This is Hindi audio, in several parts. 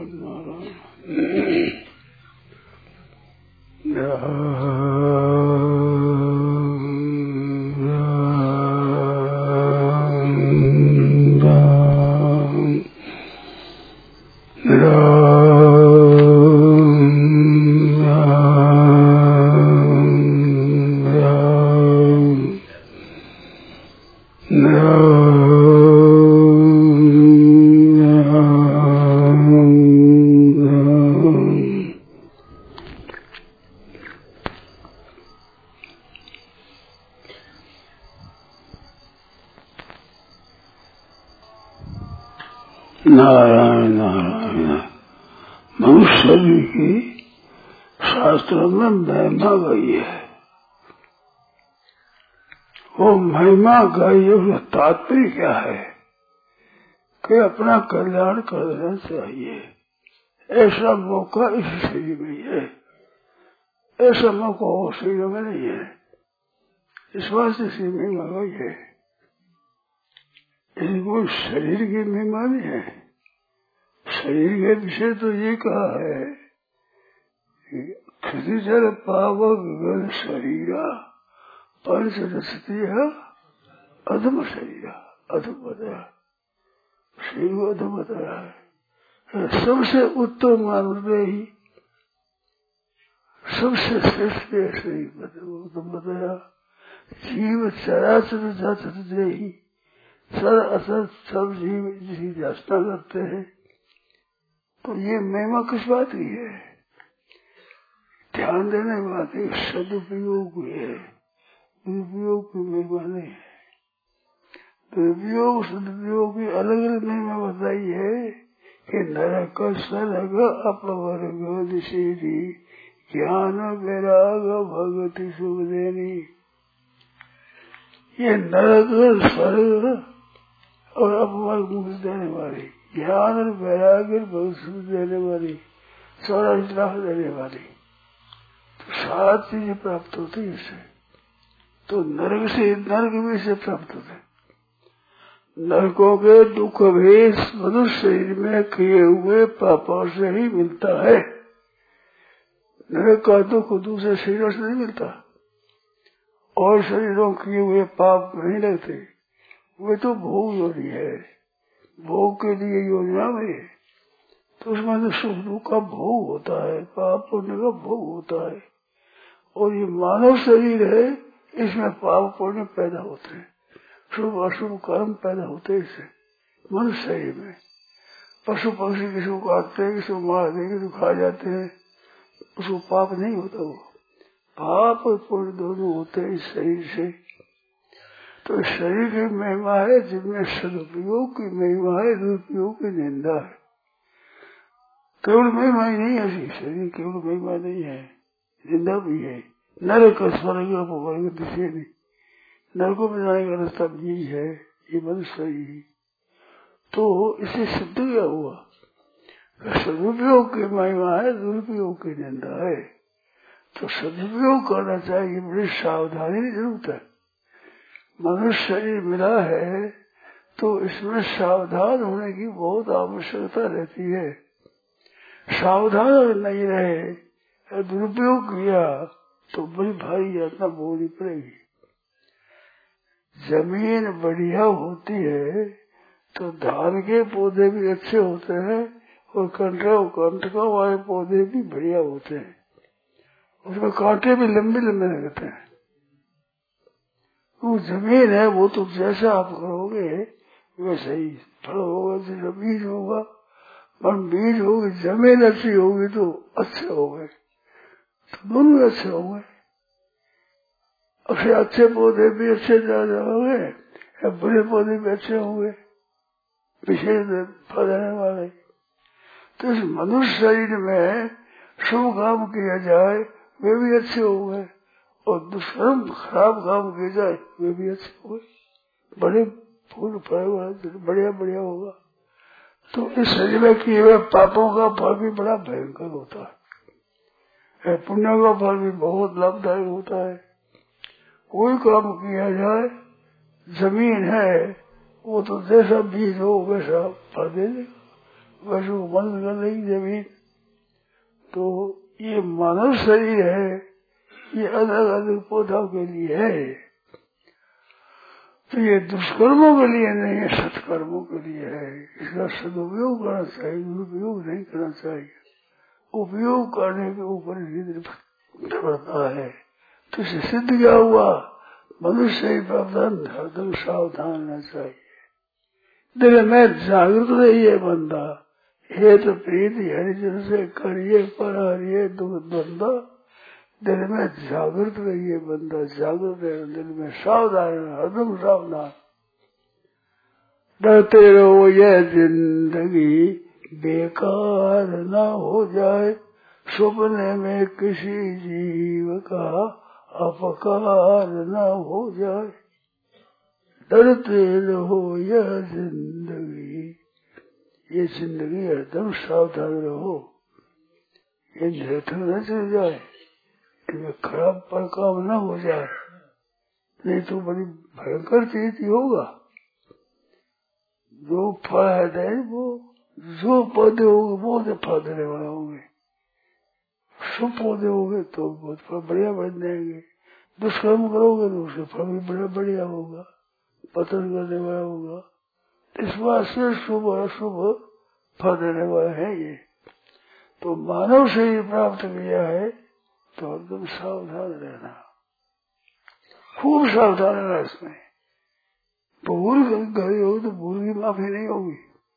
नारायण नारायण। मनुष्य की शास्त्रों में महिमा गई है। वो महिमा गई है, उसका तात्पर्य क्या है कि अपना कल्याण कर देना चाहिए। ऐसा मौका इस शरीर में है, ऐसा मौका वो शरीर में नहीं है। इस वास्ते से महिमा गई है। कोई शरीर की महिमा नहीं है। शरीर के विषय तो ये कहा है कि जल पावक गल शरीरा पंच रसती है अधम शरीरा। अधम बताया, शरीर को अधम बताया है। सबसे उत्तम मानव ही, सबसे श्रेष्ठ शरीर उत्तम बताया। जीव चराचर जाचर दे ही सर असर सब जीव जिसकी याचना करते हैं। तो ये महिमा किस बात की है? ध्यान देने बात है, सदुपयोग है, दुरुपयोग की महिमा नहीं है। दुरुपयोग सदुपयोग की अलग अलग महिमा बताई है कि नरक सरग अपवर्ग दिशेरी ज्ञान वैराग भगति सुख देनी। ये नरक स्वर्ग और अपवर्ग मुक्ति देने वाली, ज्ञान और वैराग्य भविष्य देने वाली, 14 लाख देने वाली, तो 7 चीजें प्राप्त होती है इससे। तो नरक भी से प्राप्त होते। नरकों के दुख भी मनुष्य शरीर में किए हुए पापों से ही मिलता है। नरक का दुख दूसरे शरीरों से नहीं मिलता। और शरीरों किए हुए पाप नहीं लगते। वे तो भोग योनि है, भोग के लिए योजना में, तो उसमें तो सुख दुख का भोग होता है, पाप पुण्य का भोग होता है। और ये मानव शरीर है, इसमें पाप पुण्य पैदा होते हैं, शुभ अशुभ कर्म पैदा होते हैं इससे मनुष्य शरीर में। पशु पक्षी किसी को काटते हैं, किसी को मारते हैं, किसी को खा जाते हैं, उसको पाप नहीं होता। वो पाप और पुण्य दोनों होते हैं इस शरीर से। तो शरीर की महिमा है जिनमें सदुपयोग की महिमा है, दुरुपयोग की निंदा है। केवल महिमा ही नहीं है, शरीर केवल महिमा नहीं है, निंदा भी है। नरक स्वर्ग अपवर्ग दिशे नहीं, नरकों में जाने का रास्ता यही है, ये मनुष्य ही। तो इसे सिद्ध क्या हुआ? सदुपयोग की महिमा है, दुरुपयोग की निंदा है। तो सदुपयोग करना चाहिए, बड़ी सावधानी की जरूरत है। मनुष्य शरीर मिला है तो इसमें सावधान होने की बहुत आवश्यकता रहती है। सावधान अगर नहीं रहे, दुरुपयोग किया तो बड़ी भारी यातना भोगनी पड़ेगी। जमीन बढ़िया होती है तो धान के पौधे भी अच्छे होते हैं और कंटका वाले पौधे भी बढ़िया होते हैं। उसमें कांटे भी लंबे लंबे लगते हैं। वो जमीन है, वो तो जैसा आप करोगे वैसे ही फल होगा, जैसा बीज होगा। पर बीज होगी, जमीन अच्छी होगी तो अच्छे हो गए, तो दोनों अच्छे हो गए। अच्छे पौधे भी अच्छे ज्यादा हो गए, बुरे पौधे भी अच्छे होंगे, विशेष फल देने वाले। तो इस मनुष्य शरीर में शुभ काम किया जाए वे भी अच्छे हो गए, और दुष्कर्म खराब काम किए जाए वे भी अच्छे हो गए। बड़े फूल फल बढ़िया बढ़िया होगा। तो इस शरीर में किए हुए पापों का फल भी बड़ा भयंकर होता है, पुण्य का फल भी बहुत लाभदायक होता है। कोई काम किया जाए, जमीन है वो तो जैसा बीज हो वैसा फल दे देगा, वैसे मन कर रही जमीन। तो ये मानव शरीर है, ये अलग अलग पौधों के लिए है। तो ये दुष्कर्मों के लिए नहीं है, सत्कर्मों के लिए है। इसका सदुपयोग करना चाहिए, दुरुपयोग नहीं करना चाहिए। उपयोग करने के ऊपर निर्भर करता है। तो इसे सिद्ध क्या हुआ? मनुष्य ही प्रबंध हरदम सावधान रहना चाहिए। दिल में जागृत रहिए बंदा, हे तो प्रीति हरिजन से करिए पर हरिये दुख बंदा। दिल में जागृत रहिए बंदा, जागृत रहे दिल में, सावधान हरदम सावधान। डरते रहो यह जिंदगी बेकार न हो जाए, सपने में किसी जीव का अपकार न हो जाए। डरते रहो यह जिंदगी, ये जिंदगी हरदम सावधान रहो, ये निरर्थक न चल जाए, इनमें खराब पर काम न हो जाए, नहीं तो बड़ी भयंकर चीज होगा। जो फल है वो, जो पौधे होंगे बहुत फल देने वाले होंगे। शुभ पौधे होंगे तो बहुत फल बढ़िया बन जाएंगे। दुष्कर्म करोगे तो उसके फल भी बड़ा बढ़िया होगा, पतन करने वाला होगा। इस बात से शुभ और अशुभ फल देने वाला है ये। तो मानव शरीर प्राप्त किया है तो एकदम सावधान रहना, खूब सावधान रहना। इसमें भूल गई हो तो भूल की माफी नहीं होगी।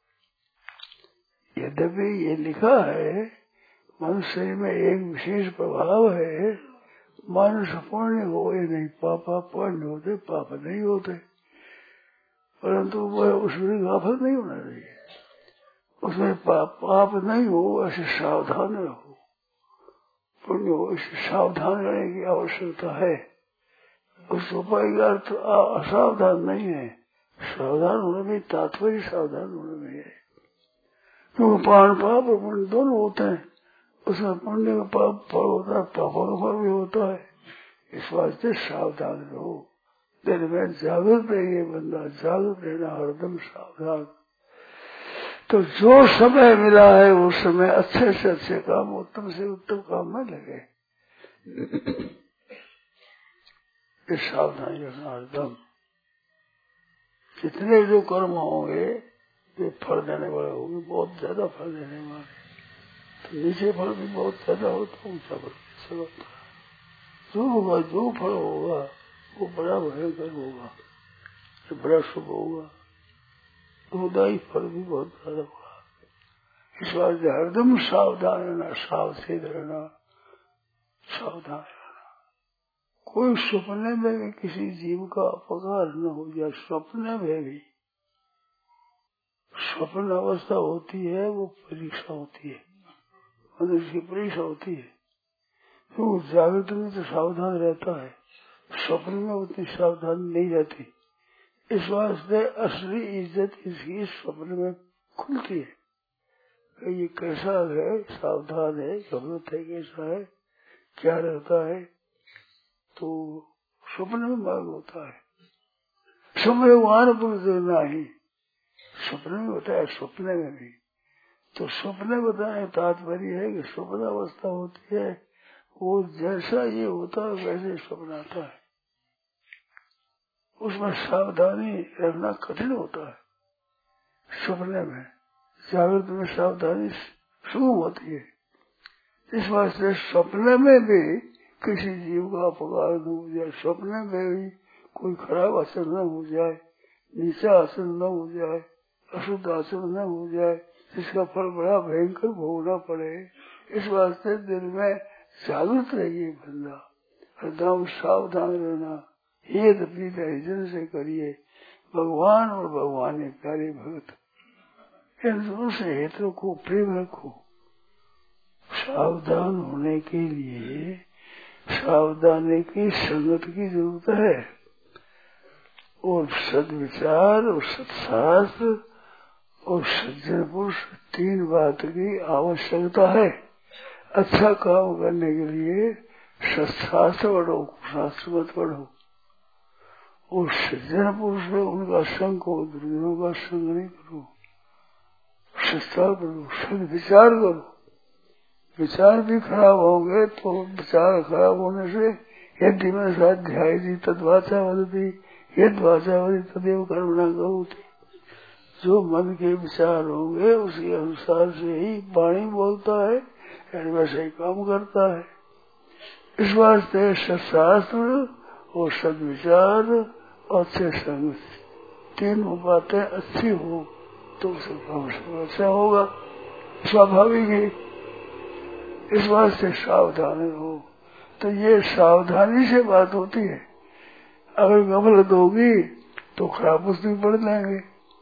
यद्यपि ये लिखा है मनुष्य में एक विशेष प्रभाव है, मनुष्य पुण्य हो या नहीं पापा, पुण्य होते पाप नहीं होते, परंतु वह उसमें गाफिल नहीं होना चाहिए। उसमें पाप नहीं हो ऐसे सावधान रहो, पुण्य हो ऐसे सावधान रहने की आवश्यकता है। उस उपाय का अर्थ असावधान नहीं है, सावधान होने में तात्पर्य सावधान होने में है। क्योंकि पाप और पुण्य दोनों होते हैं, उसमें पुण्य का पाप फल होता है, पापों का फल भी होता है। इस वास्ते सावधान रहो, दिन में जागृत रहिए बंदा, जागृत रहना हरदम सावधान। तो जो समय मिला है वो समय अच्छे से अच्छे काम, उत्तम से उत्तम काम में लगे। इस सावधानी रखना हरदम। जितने जो कर्म होंगे ये फल देने वाले होंगे, बहुत ज्यादा फल देने वाले। तो नीचे फल भी बहुत ज्यादा हो तो ऊंचा फल भी होता है। जो होगा, जो फल होगा वो बड़ा भयंकर होगा, जो बड़ा शुभ होगा। दुखदायी फल भी बहुत ज्यादा होगा। इस वास्ते हरदम सावधान रहना, सावचेत रहना, सावधान रहना। कोई सपने में भी किसी जीव का अपकार न हो जाए। सपने में भी स्वप्न अवस्था होती है, वो परीक्षा होती है, मनुष्य की परीक्षा होती है। तो जागृत में तो सावधान रहता है, स्वप्न में उतनी सावधान नहीं रहती। इस वास्ते असली इज्जत इसकी स्वप्न में खुलती है। ये कैसा है, सावधान है, गलत है, कैसा है, क्या रहता है, तो स्वप्न में मालूम होता है। स्वप्न वहां पुरुष देखना ही स्वप्न में होता है, स्वप्न में भी। तो स्वप्न बताने तात्पर्य है कि स्वप्न अवस्था होती है, वो जैसा ये होता है वैसे स्वप्न आता है। उसमें सावधानी रखना कठिन होता है। स्वप्न में, जागृत में सावधानी शुरू होती है। इस वास्ते स्वप्न में भी किसी जीव का अपकार न हो जाए, स्वप्न में भी कोई खराब असर न हो जाए, नीचा असर न हो जाए, अशुद्ध असर न हो जाए, जिसका फल बड़ा भयंकर भोगना पड़े। इस वास्ते दिल में जागृत रहिए बंदा, हरदम सावधान रहना। ये अपनी हरिजन से करिए, भगवान और भगवान के प्यारे भक्त, इन दोनों से हित रखो, प्रेम रखो। सावधान होने के लिए सावधानी की संगत की जरूरत है, और सद्विचार और सत्शास्त्र और सज्जन पुरुष, तीन बात की आवश्यकता है। अच्छा काम करने के लिए सत्शास्त्र पढ़ो, शास्त्र मत पढ़ो। और सज्जन पुरुष में उनका संग को, दुर्जनों का संग नहीं करो। सद विचार करो। विचार भी खराब होंगे तो विचार खराब होने से यदि में स्वाध्याय दी तद्वाचा वदती यद वाचा वदी तदेव कर्म न करोति। जो मन के विचार होंगे उसी अनुसार से ही वाणी बोलता है, वैसे ही काम करता है। इस वास्ते सत्शास्त्र और सदविचार और अच्छे संग तीनों बातें अच्छी हो तो अच्छा होगा, स्वाभाविक है। इस वास्ते सावधानी हो। तो ये सावधानी से बात होती है। अगर गफलत होगी तो खराब पुस्तक पढ़ लेंगे,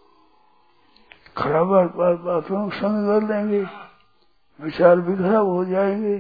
खराब बातों संग कर लेंगे, विचार भी खराब हो जाएंगे।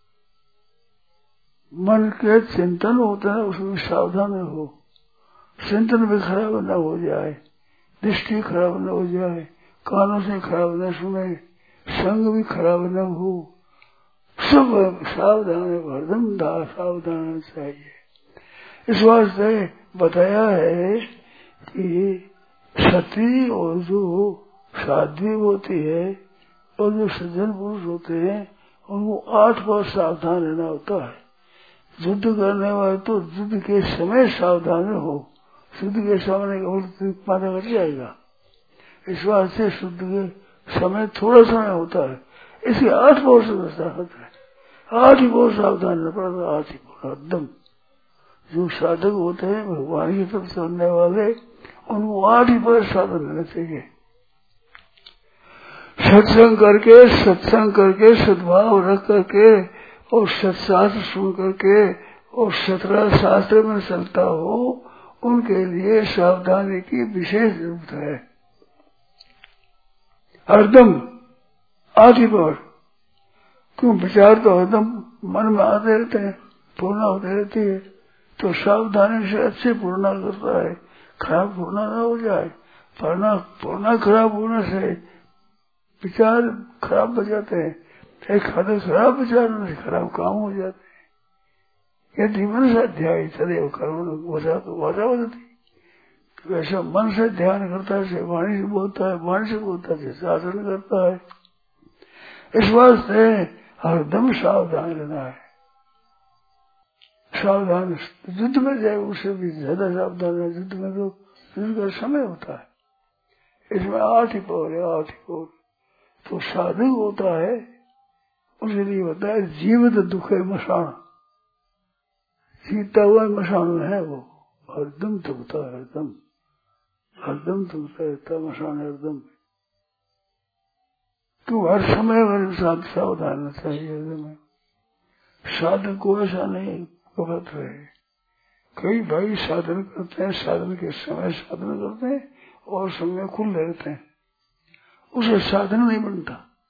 मन के चिंतन होता है उसमें सावधान हो, चिंतन भी खराब न हो जाए, दृष्टि खराब न हो जाए, कानों से खराब न सुने, संग भी खराब न हो, सब सावधान हरदम सावधान चाहिए। इस वास्ते बताया है कि सती और जो साध्वी होती है और जो सज्जन पुरुष होते हैं उनको 8 बार सावधान रहना होता है। युद्ध करने वाले तो युद्ध के समय सावधान हो, युद्ध के सामने मारा कट जाएगा। इस वास्ते युद्ध के समय थोड़ा समय होता है, इसके 8 बार समझता होता है। 8 ही बार सावधान रहना पड़ता, 8 ही बार एकदम। जो साधक होते हैं भगवान की तरफ चलने वाले उनको 8 ही बार साधन रहना चाहिए। सत्संग करके सद्भाव रख करके और सत्शास्त्र सुन करके और सतरा शास्त्र में चलता हो, उनके लिए सावधानी की विशेष जरूरत है। हरदम 8 ही बार, क्यों विचार तो हरदम मन में आते रहते हैं, पूर्णा होते रहती है, तो सावधानी से अच्छे पूर्णा करता है, खराब पूर्णा न हो जाए। पूर्णा खराब होने से विचार खराब हो जाते हैं, एक खाते खराब विचार होने से खराब काम हो जाते हैं। यदि मन से अध्याय सदैव कर्म वजह बदलती, वैसा मन से ध्यान करता है, वाणी से बोलता है, वाणी से बोलता है, शासन करता है। इस वास्ते हरदम सावधान रहना है। सावधान युद्ध में जाए उससे भी ज्यादा सावधान है। युद्ध में तो युद्ध का समय होता है, इसमें 8 ही पौर है, 8 ही पौर। तो साधक होता है उसके लिए होता है जीवित दुख है मसान, जीता हुआ मसान में है वो, हरदम दुखता है, हरदम दुखता रहता मसान हरदम। तो हर समय मेरे साथ सावधान रहना चाहिए। साधक को ऐसा नहीं गलत रहे। कई भाई साधन करते हैं, साधन के समय साधन करते हैं और समय खुले रहते हैं, उसे साधन नहीं बनता।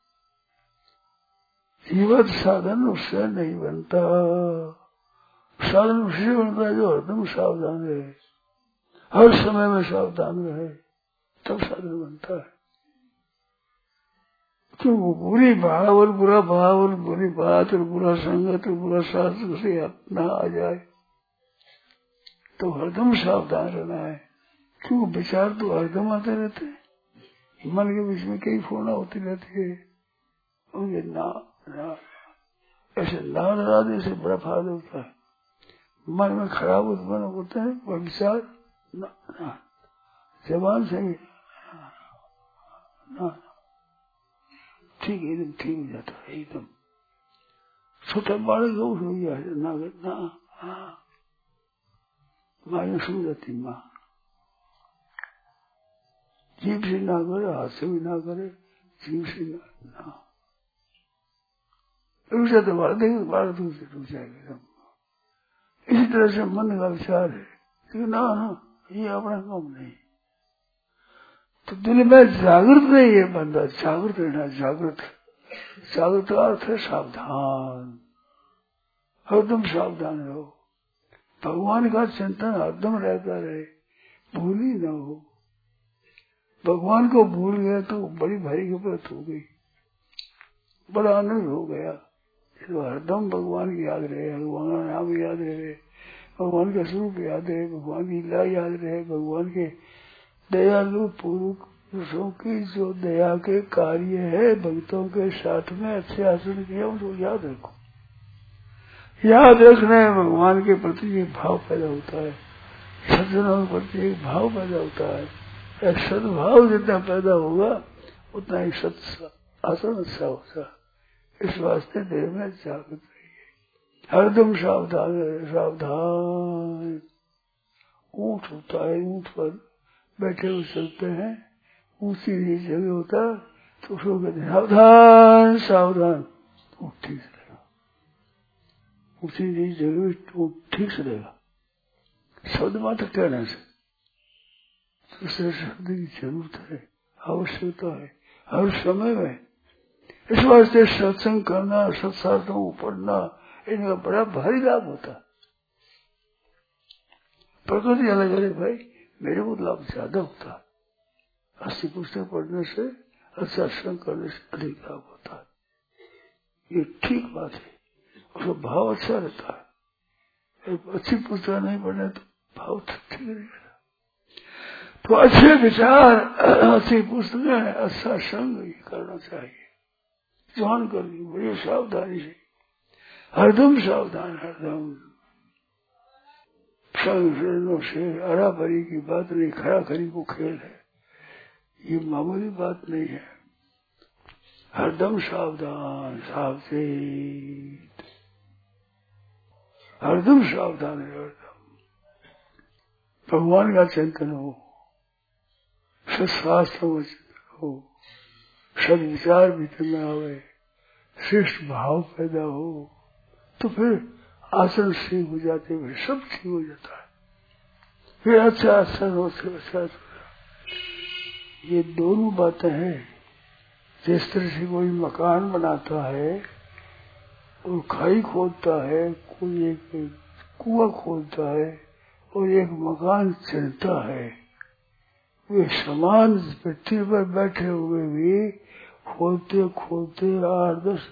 जीवत साधन उससे नहीं बनता, साधन उससे बनता है जो हरदम सावधान रहे, हर समय में सावधान रहे, तब साधन बनता है। तो बुरी भाव और बुरा भाव और बुरी बात और बुरा संगत और बुरा शास्त्र से अपना आ जाए तो हरदम सावधान रहना है। क्यों विचार तो हरदम आते रहते हैं, मन के बीच में कई फोना होती रहती है, उनके ना ऐसे ना लगा से बड़ा फायदा होता है। मन में खराब उत्पन्न होते हैं वह विचार ना जबान से ना ठीक एकदम ठीक हो जाता है, एकदम छोटा बालक हो गया ना माँ ने समझाती, माँ जीभ से ना करे, हाथ से भी ना करे, जीभ से ना रुक जाते बालक रुक जाएगा। इसी तरह से मन का विचार है कि ना ये अपना काम नहीं, तो दिल में जागृत नहीं है बंदा, जागृत रहना, जागृत का अर्थ है सावधान, हरदम सावधान रहो। भगवान का चिंतन हरदम रहता रहे, भूल ही न हो। भगवान को भूल गया तो बड़ी भारी गलत हो गई, बड़ा आनंद हो गया। तो हरदम भगवान की याद रहे, भगवान का नाम याद रहे, भगवान का स्वरूप याद रहे, भगवान की लीला याद रहे, भगवान के दयालु पूर्वक दूसरों की जो दया के कार्य है भक्तों के साथ में अच्छे आचरण किया उसको याद रखो। याद रखना है भगवान के प्रति एक भाव पैदा होता है, सज्जनों के प्रति एक भाव पैदा होता है। एक सद्भाव जितना पैदा होगा उतना ही सत्य आचरण अच्छा होता है। इस वास्ते देह में जागृत रहिए, हरदम सावधान सावधान। ऊंट होता है, ऊंट पर बैठे हुए चलते हैं, ऊंची नीची जगह होता है तो उसको कहते हैं सावधान सावधान। ऊंट ठीक से रहेगा, ऊंची नीची जगह ऊंट ठीक से रहेगा। शब्द मात्र कहने से दूसरे शब्द की जरूरत है, आवश्यकता है हर समय में। इस वास्ते सत्संग करना, सत्शास्त्रों को पढ़ना, इनका बड़ा भारी लाभ होता है। प्रकृति अलग अलग भाई, मेरे को लाभ ज्यादा होता है। 80 पुस्तक पढ़ने से, अच्छा सत्संग करने से अधिक लाभ होता है। ये ठीक बात है, उसका भाव अच्छा रहता है। एक अच्छी पुस्तक नहीं पढ़ने तो भाव ठीक नहीं रहता। तो अच्छे विचार, अच्छी पुस्तकें, अच्छा संग ये करना चाहिए। जान कर बड़ी सावधानी से, हरदम सावधान, हरदम संग से हरा भरी की बात नहीं, खरा खरी को खेल है, ये मामूली बात नहीं है। हरदम सावधान, सावचेत, हरदम सावधान है। हरदम भगवान का चिंतन हो, सत्शास्त्र में चिंतन हो, सद विचार भीतर में आवे, श्रेष्ठ भाव पैदा हो, तो फिर आसन ठीक हो जाते हैं, सब ठीक हो जाता है। फिर अच्छा आसन हो, अच्छा। ये दोनों बातें हैं। जिस तरह से कोई मकान बनाता है और खाई खोदता है, कोई एक कुआं खोदता है और एक मकान चलता है, वे समान पृथ्वी पर बैठे हुए भी खोदते खोदते 8-10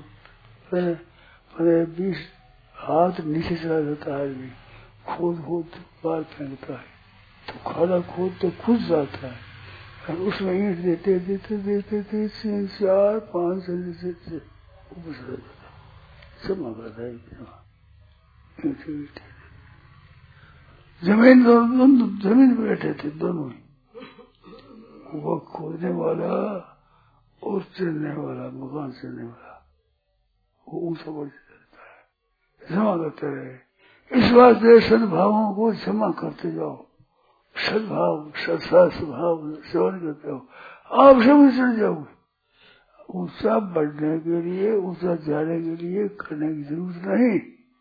हजार 20 हाथ नीचे चला जाता है। आदमी खोद खोद बाहर फेंकता है तो खाना खोदते खुद जाता है, और उसमें ईंट देते देते देते देते 3-4-5 ऊपर चला जाता है, जमा करता है। जमीन पर बैठे थे दोनों ही, वो खोदने वाला और चलने वाला, मकान चलने वाला, वो ऊंचा बढ़ जाता है, जमा करते रहे। इस वास्ते सद्भावों को जमा करते जाओ, सद्भाव सद्भाव सेवन करते हो, आप सब चढ़ जाओगे। ऊंचा बढ़ने के लिए, ऊंचा जाने के लिए करने की जरूरत नहीं।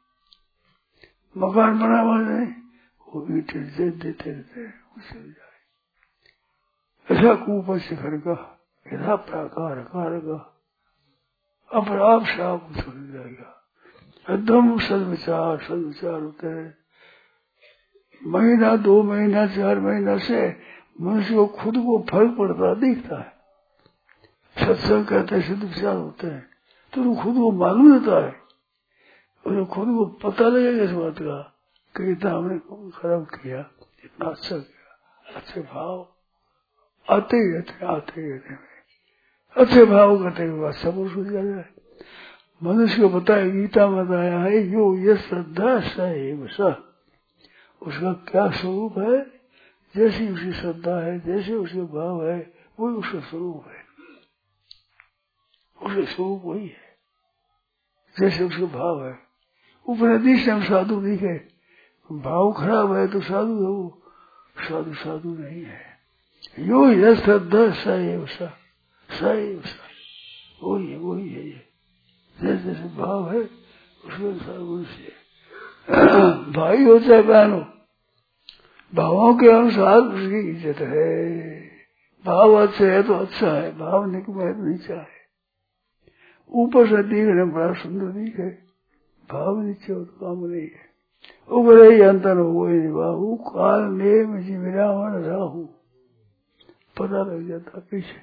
मकान बना हुआ नहीं, वो ईंट देते रहते हैं, उसे जाए। ऐसा ऊपर शिखर का यथा प्राकार का अपने आप से आप चल जाएगा। एकदम सदविचार होते हैं। महीना 2 महीना 4 महीना से मनुष्य को खुद को फर्क पड़ता दिखता है। सत्संग कहते हैं, सिद्ध विचार होते हैं, तो खुद को मालूम होता है, उन्हें खुद को पता लगेगा इस बात का कि इतना हमने खराब किया, इतना अच्छा किया। अच्छे भाव आते ही रहते अच्छे भाव करते हुए सब कुछ हो जाता है। मनुष्य को बताया, गीता में बताया है, यो ये श्रद्धा सैव स, उसका क्या स्वरूप है, जैसी उसकी श्रद्धा है, जैसे उसके भाव है, वही उसका स्वरूप है। उसका स्वरूप वही है जैसे उसका भाव है। उपनिषद से हम साधु दिखे, भाव खराब है तो साधु है, वो साधु नहीं है। यो ये श्रद्धा सैव स, वही है ये, जैसे जैसे भाव है उसके अनुसार मनुष्य भाई होता है। बहनों, भावों के अनुसार उसकी इज्जत है। भाव अच्छे है तो अच्छा है, भाव निकमे तो नीचा है। ऊपर से दिखने बड़ा सुंदर दिखे, भाव नीचे हो तो काम नहीं है। उगरे ही अंतर हो ही नहीं, बाहू काल में जीविरावन राहू पता लग जाता पीछे।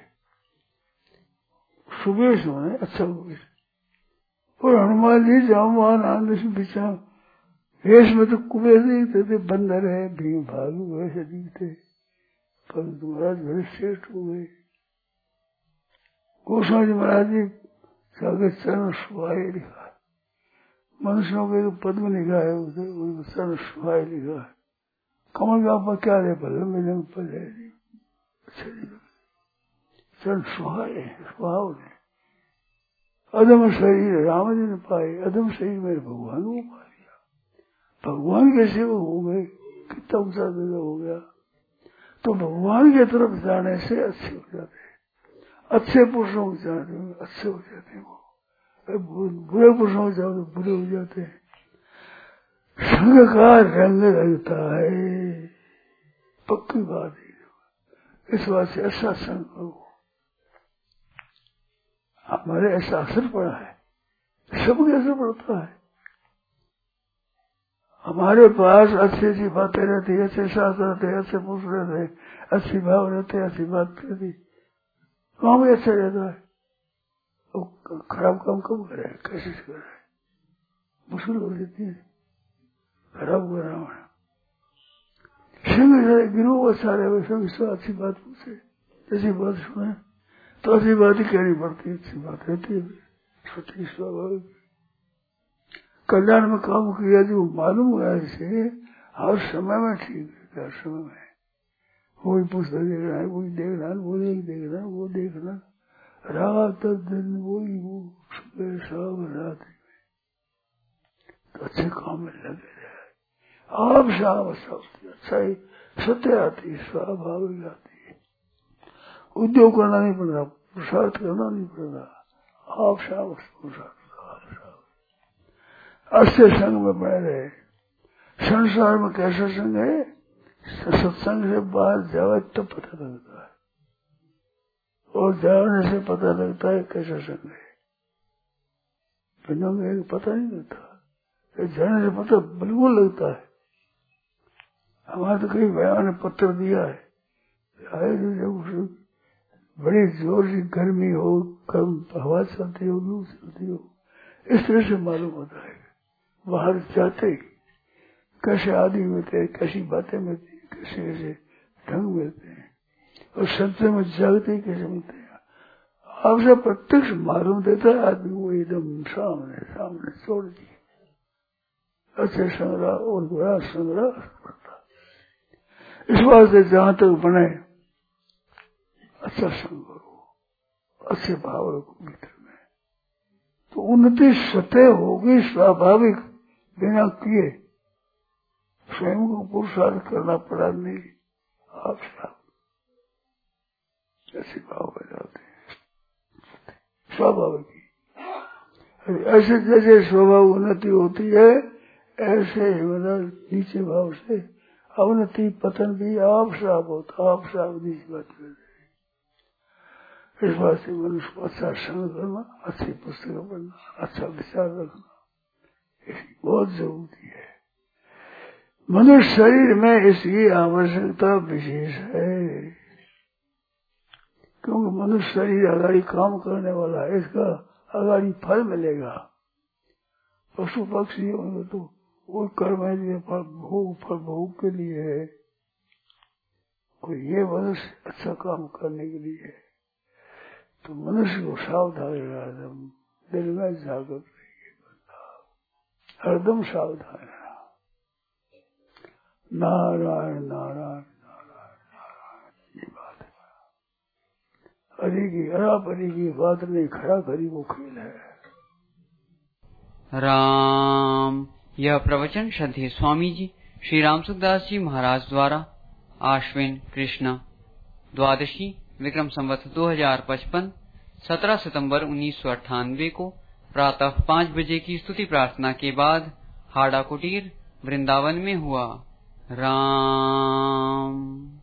सुबह सोने अच्छा हो, और हनुमान जी जामान आनंद से बिचा वेश में तो कुबेर दिखते थे, बंदर है भीम भालू वैसे दिखते, भगत महाराज बड़े श्रेष्ठ हो गए। गोस्वामी जी महाराज जी जाके चरण सुहाए लिखा है, मनुष्यों के तो पद्म लिखा है, उसे चरण सुहाए लिखा है। कमल का पर क्या है, पल में पल है, चरण सुहाए सुहाव ने। अदम शरीर राम जी ने पाए, अदम शरीर मेरे भगवान को पा लिया। भगवान कैसे वो हो गए, कितना ऊंचा दर्जा हो गया। तो भगवान की तरफ जाने से अच्छे हो जाते हैं, अच्छे पुरुषों को जाते हैं अच्छे हो जाते हैं, वो बुरे पुरुषों को जाओ तो बुरे हो जाते हैं। संग का रंग लगता है, पक्की बात है। इस बात से ऐसा संग करो, हमारे ऐसा असर पड़ा है, सबके असर पड़ता है। हमारे पास अच्छी अच्छी बातें रहती है, अच्छे शास्त्र रहते, अच्छे पुरुष रहते, अच्छी भाव रहते, अच्छी बात रहती, वहां भी अच्छा रहता है। वो खराब काम कब करे, कैसे करे, मुश्किल हो जाती है खराब करना। संग गिरो अच्छा रहे, संग अच्छी बात पूछे, ऐसी बात सुने तो अच्छी बात ही कहनी पड़ती है, अच्छी बात रहती है, छोटी स्वाभाविक। कल्याण में काम किया जो मालूम हुआ इसे हर समय में ठीक है, हर समय में वही पुस्तक देख रहा है, वही देख रहा है, वो देख रहा है, वो देखना रात दिन वही वो सुबह शाम रात्रि में तो अच्छे काम में लगे रहे। आप शाम अच्छा ही सत्य आती है, स्वाभाविक आती है, उद्योग करना नहीं पड़ रहा, पुरुषार्थ करना नहीं पड़ रहा। आप शाम पुरुषार्थ अच्छे संग में बने रहे। संसार में कैसा संग है, सत्संग से बाहर जाओ तब पता लगता है, और जाने से पता लगता है कैसा संग है। बिना में पता नहीं लगता, जाने से पता बिल्कुल लगता है। हमारे तो कई भाइयों ने पत्र दिया है, आए जब बड़ी जोर से गर्मी हो, कम हवा चलती हो, लू चलती हो, इस तरह से मालूम होता है। बाहर जाते कैसे आदमी मिलते हैं, कैसी बातें मिलती हैं, कैसे कैसे ढंग मिलते हैं, और सत्य में जागते कैसे मिलते हैं। आपसे प्रत्यक्ष मालूम देता है आदमी को, एकदम सामने सामने छोड़ दिए। अच्छे संग्रह और बुरा संग्रह पड़ता। इस बात से जहां तक बने अच्छा संग करो, अच्छे भाव रखो भीतर में, तो उन्नति स्वतः होगी, स्वाभाविक, बिना किए। स्वयं को पुरुषार्थ करना पड़ा नहीं, आप सब ऐसे भाव हो जाते हैं स्वाभाविक। ऐसे जैसे स्वभाव उन्नति होती है, ऐसे ही मतलब नीचे भाव से अवनति पतन भी आप साफ होता, आप साफ नीचे बात करते। इस बात से मनुष्य को अच्छा संग करना, अच्छी पुस्तकें पढ़ना, अच्छा विचार रखना इसकी बहुत जरूरी है। मनुष्य शरीर में इसकी आवश्यकता विशेष है, क्योंकि मनुष्य शरीर अगाड़ी काम करने वाला है, इसका अगाड़ी फल मिलेगा। पशु पक्षी होंगे तो वो कर्म है, फल भोग के लिए है, और ये मनुष्य अच्छा काम करने के लिए है। तो मनुष्य को सावधान रहना, दिल में जागृत रहिए, हरदम सावधान रहना। नारायण नारायण नारायण नारायण, ये बात है। हरि की हरा परी की बात नहीं, खरा खरी वो खेल है। राम। यह प्रवचन श्रद्धेय स्वामी जी श्री राम सुखदास जी महाराज द्वारा आश्विन कृष्ण द्वादशी विक्रम संवत 2055 17 सितंबर 1998 को प्रातः 5 बजे की स्तुति प्रार्थना के बाद हाड़ा कुटीर वृंदावन में हुआ। राम।